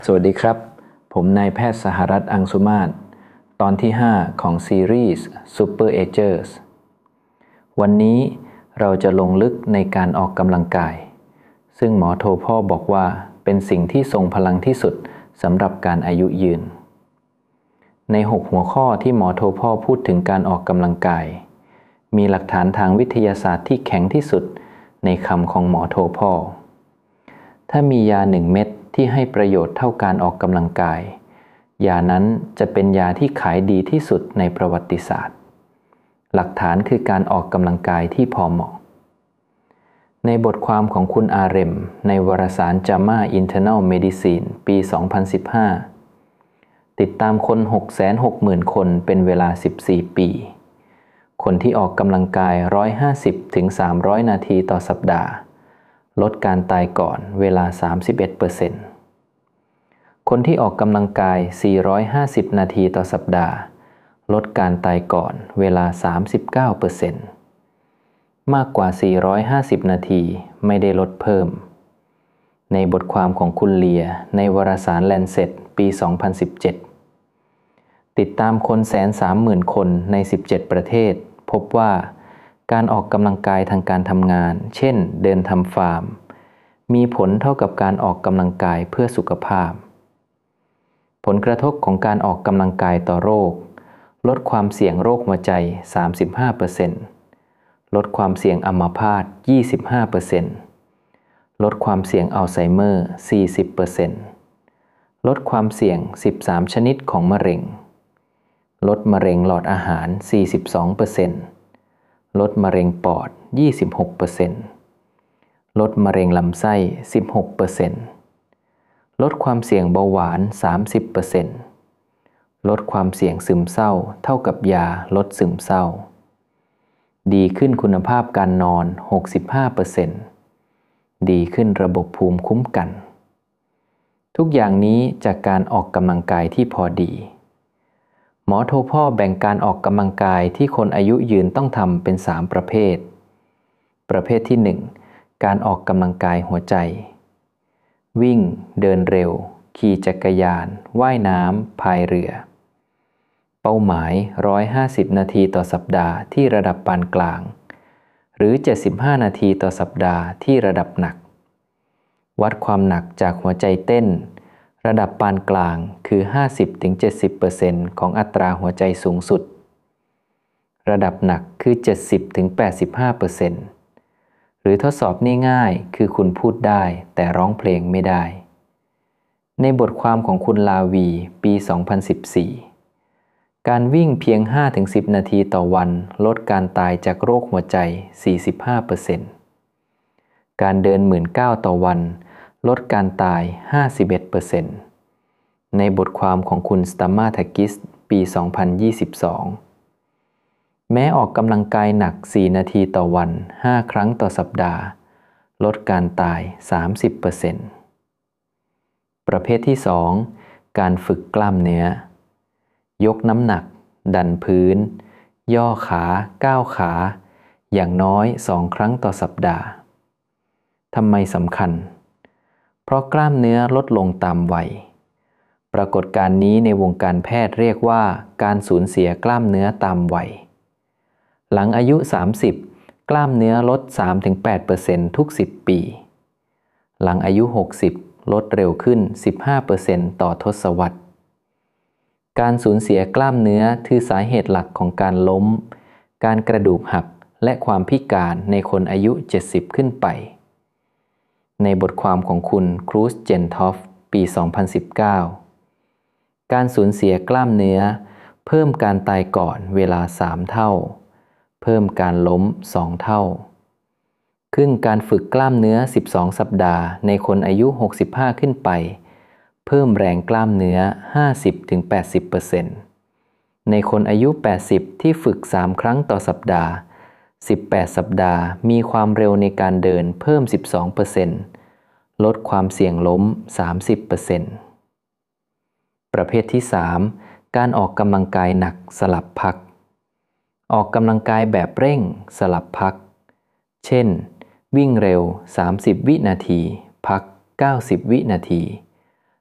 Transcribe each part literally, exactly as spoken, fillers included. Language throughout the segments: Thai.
สวัสดีครับผมนายแพทย์สหรัฐอังสุมาศตอนที่ห้าของซีรีส์ Super Agers วันนี้เราจะลงลึกในการออกกำลังกายซึ่งหมอโทพ่อบอกว่าเป็นสิ่งที่ทรงพลังที่สุดสำหรับการอายุยืนในหกหัวข้อที่หมอโทพ่อพูดถึงการออกกำลังกายมีหลักฐานทางวิทยาศาสตร์ที่แข็งที่สุดในคำของหมอโทพ่อถ้ามียาหนึ่งเม็ดที่ให้ประโยชน์เท่าการออกกำลังกายยานั้นจะเป็นยาที่ขายดีที่สุดในประวัติศาสตร์หลักฐานคือการออกกำลังกายที่พอเหมาะในบทความของคุณอาเรมในวารสาร จาม่า Internal Medicine ปี สองพันสิบห้า ติดตามคน หกแสนหกหมื่น คนเป็นเวลา สิบสี่ ปีคนที่ออกกำลังกาย หนึ่งร้อยห้าสิบถึงสามร้อย นาทีต่อสัปดาห์ลดการตายก่อนเวลา สามสิบเอ็ดเปอร์เซ็นต์ คนที่ออกกำลังกาย สี่ร้อยห้าสิบ นาทีต่อสัปดาห์ลดการตายก่อนเวลา สามสิบเก้าเปอร์เซ็นต์ มากกว่า สี่ร้อยห้าสิบ นาทีไม่ได้ลดเพิ่มในบทความของคุณเลียในวารสาร Lancet ปี สองพันสิบเจ็ด ติดตามคน หนึ่งแสนสามหมื่น คนใน สิบเจ็ด ประเทศพบว่าการออกกำลังกายทางการทำงานเช่นเดินทำฟาร์มมีผลเท่ากับการออกกำลังกายเพื่อสุขภาพผลกระทบของการออกกำลังกายต่อโรคลดความเสี่ยงโรคหัวใจ สามสิบห้าเปอร์เซ็นต์ ลดความเสี่ยงอัมพาต ยี่สิบห้าเปอร์เซ็นต์ ลดความเสี่ยงอัลไซเมอร์ สี่สิบเปอร์เซ็นต์ ลดความเสี่ยง สิบสาม ชนิดของมะเร็งลดมะเร็งหลอดอาหาร สี่สิบสองเปอร์เซ็นต์ลดมะเร็งปอด ยี่สิบหกเปอร์เซ็นต์ ลดมะเร็งลำไส้ สิบหกเปอร์เซ็นต์ ลดความเสี่ยงเบาหวาน สามสิบเปอร์เซ็นต์ ลดความเสี่ยงซึมเศร้าเท่ากับยาลดซึมเศร้าดีขึ้นคุณภาพการนอน หกสิบห้าเปอร์เซ็นต์ ดีขึ้นระบบภูมิคุ้มกันทุกอย่างนี้จากการออกกำลังกายที่พอดีหมอโทพ่อแบ่งการออกกำลังกายที่คนอายุยืนต้องทำเป็นสามประเภทประเภทที่หนึ่งการออกกำลังกายหัวใจวิ่งเดินเร็วขี่จักรยานว่ายน้ำพายเรือเป้าหมายหนึ่งร้อยห้าสิบนาทีต่อสัปดาห์ที่ระดับปานกลางหรือเจ็ดสิบห้านาทีต่อสัปดาห์ที่ระดับหนักวัดความหนักจากหัวใจเต้นระดับปานกลางคือ ห้าสิบถึงเจ็ดสิบเปอร์เซ็นต์ ของอัตราหัวใจสูงสุดระดับหนักคือ เจ็ดสิบถึงแปดสิบห้าเปอร์เซ็นต์ หรือทดสอบง่ายๆคือคุณพูดได้แต่ร้องเพลงไม่ได้ในบทความของคุณลาวีปี สองพันสิบสี่ การวิ่งเพียง ห้าถึงสิบ นาทีต่อวันลดการตายจากโรคหัวใจ สี่สิบห้าเปอร์เซ็นต์ การเดิน หนึ่งหมื่นเก้าพัน ต่อวันลดการตาย ห้าสิบเอ็ดเปอร์เซ็นต์ ในบทความของคุณสตามาทากิสปี สองพันยี่สิบสอง แม้ออกกำลังกายหนัก สี่ นาทีต่อวัน ห้า ครั้งต่อสัปดาห์ลดการตาย สามสิบเปอร์เซ็นต์ ประเภทที่สองการฝึกกล้ามเนื้อยกน้ำหนักดันพื้นย่อขาก้าวขาอย่างน้อยสองครั้งต่อสัปดาห์ทำไมสำคัญเพราะกล้ามเนื้อลดลงตามวัยปรากฏการณ์นี้ในวงการแพทย์เรียกว่าการสูญเสียกล้ามเนื้อตามวัยหลังอายุสามสิบกล้ามเนื้อลด สามถึงแปดเปอร์เซ็นต์ ทุกสิบปีหลังอายุหกสิบลดเร็วขึ้น สิบห้าเปอร์เซ็นต์ ต่อทศวรรษการสูญเสียกล้ามเนื้อคือสาเหตุหลักของการล้มการกระดูกหักและความพิการในคนอายุเจ็ดสิบขึ้นไปในบทความของคุณครูซเจนทอฟปี สองพันสิบเก้า การสูญเสียกล้ามเนื้อเพิ่มการตายก่อนเวลาสามเท่าเพิ่มการล้มสองเท่าซึ่งการฝึกกล้ามเนื้อสิบสองสัปดาห์ในคนอายุหกสิบห้าขึ้นไปเพิ่มแรงกล้ามเนื้อ ห้าสิบถึงแปดสิบเปอร์เซ็นต์ ในคนอายุแปดสิบที่ฝึกสามครั้งต่อสัปดาห์สิบแปดสัปดาห์มีความเร็วในการเดินเพิ่ม สิบสองเปอร์เซ็นต์ ลดความเสี่ยงล้ม สามสิบเปอร์เซ็นต์ ประเภทที่สามการออกกำลังกายหนักสลับพักออกกำลังกายแบบเร่งสลับพักเช่นวิ่งเร็วสามสิบวินาทีพักเก้าสิบวินาที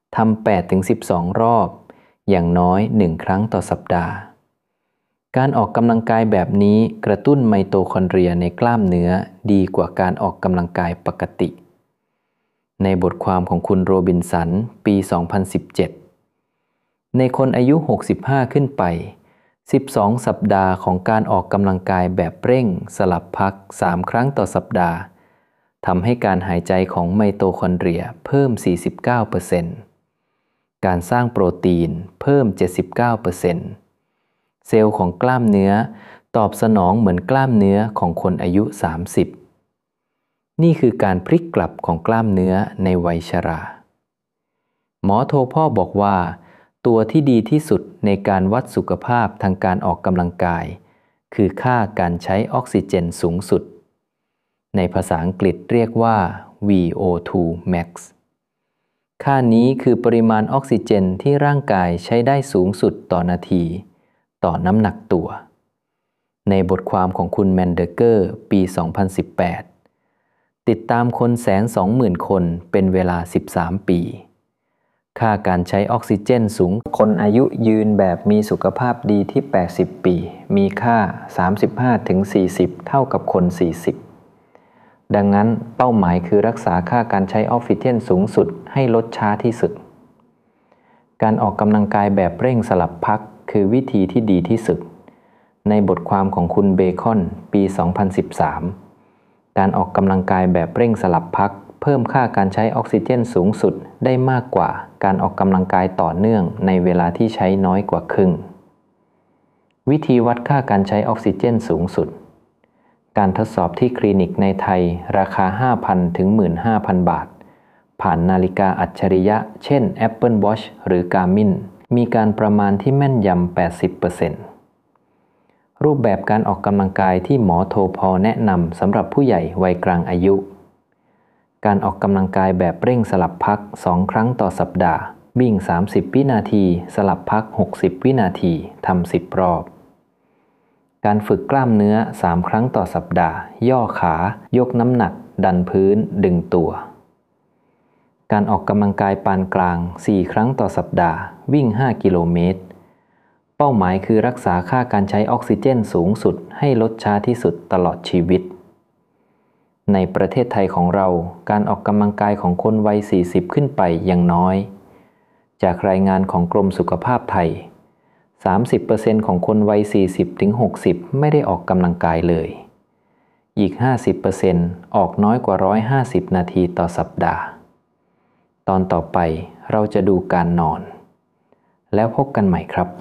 ทำ แปดถึงสิบสอง รอบอย่างน้อยหนึ่งครั้งต่อสัปดาห์การออกกำลังกายแบบนี้กระตุ้นไมโตคอนเดรียในกล้ามเนื้อดีกว่าการออกกำลังกายปกติในบทความของคุณโรบินสันปี สองพันสิบเจ็ด ในคนอายุ หกสิบห้า ขึ้นไป สิบสอง สัปดาห์ของการออกกำลังกายแบบเร่งสลับพัก สาม ครั้งต่อสัปดาห์ทำให้การหายใจของไมโตคอนเดรียเพิ่ม สี่สิบเก้าเปอร์เซ็นต์ การสร้างโปรตีนเพิ่ม เจ็ดสิบเก้าเปอร์เซ็นต์ เซลล์ของกล้ามเนื้อตอบสนองเหมือนกล้ามเนื้อของคนอายุ สามสิบ นี่คือการพลิกกลับของกล้ามเนื้อในวัยชรา หมอโทพ่อบอกว่าตัวที่ดีที่สุดในการวัดสุขภาพทางการออกกำลังกายคือค่าการใช้ออกซิเจนสูงสุดในภาษาอังกฤษเรียกว่า วี โอ ทู max ค่านี้คือปริมาณออกซิเจนที่ร่างกายใช้ได้สูงสุดต่อนาทีต่อน้ำหนักตัวในบทความของคุณแมนเดอร์เกอร์ปี สองพันสิบแปด ติดตามคน แสนสองหมื่น คนเป็นเวลา สิบสาม ปีค่าการใช้ออกซิเจนสูงคนอายุยืนแบบมีสุขภาพดีที่ แปดสิบ ปีมีค่า สามสิบห้าถึงสี่สิบ เท่ากับคน สี่สิบ ดังนั้นเป้าหมายคือรักษาค่าการใช้ออกซิเจนสูงสุดให้ลดช้าที่สุดการออกกำลังกายแบบเร่งสลับพักคือวิธีที่ดีที่สุดในบทความของคุณเบคอนปี สองพันสิบสาม การออกกำลังกายแบบเร่งสลับพักเพิ่มค่าการใช้ออกซิเจนสูงสุดได้มากกว่าการออกกำลังกายต่อเนื่องในเวลาที่ใช้น้อยกว่าครึ่งวิธีวัดค่าการใช้ออกซิเจนสูงสุดการทดสอบที่คลินิกในไทยราคา ห้าพัน ถึง หนึ่งหมื่นห้าพัน บาทผ่านนาฬิกาอัจฉริยะเช่น Apple Watch หรือ Garmin มีการประมาณที่แม่นยำ แปดสิบเปอร์เซ็นต์ รูปแบบการออกกำลังกายที่หมอโทพอแนะนำสำหรับผู้ใหญ่วัยกลางอายุการออกกำลังกายแบบเร่งสลับพัก สอง ครั้งต่อสัปดาห์วิ่ง สามสิบ วินาทีสลับพัก หกสิบ วินาทีทำ สิบ รอบการฝึกกล้ามเนื้อ สาม ครั้งต่อสัปดาห์ย่อขายกน้ำหนักดันพื้นดึงตัวการออกกำลังกายปานกลาง สี่ ครั้งต่อสัปดาห์วิ่ง ห้า กิโลเมตรเป้าหมายคือรักษาค่าการใช้ออกซิเจนสูงสุดให้ลดช้าที่สุดตลอดชีวิตในประเทศไทยของเราการออกกำลังกายของคนวัย สี่สิบ ขึ้นไปยังน้อยจากรายงานของกรมสุขภาพไทย สามสิบเปอร์เซ็นต์ ของคนวัย สี่สิบถึงหกสิบ ไม่ได้ออกกำลังกายเลยอีก ห้าสิบเปอร์เซ็นต์ ออกน้อยกว่า หนึ่งร้อยห้าสิบ นาทีต่อสัปดาห์ตอนต่อไปเราจะดูการนอนแล้วพบกันใหม่ครับ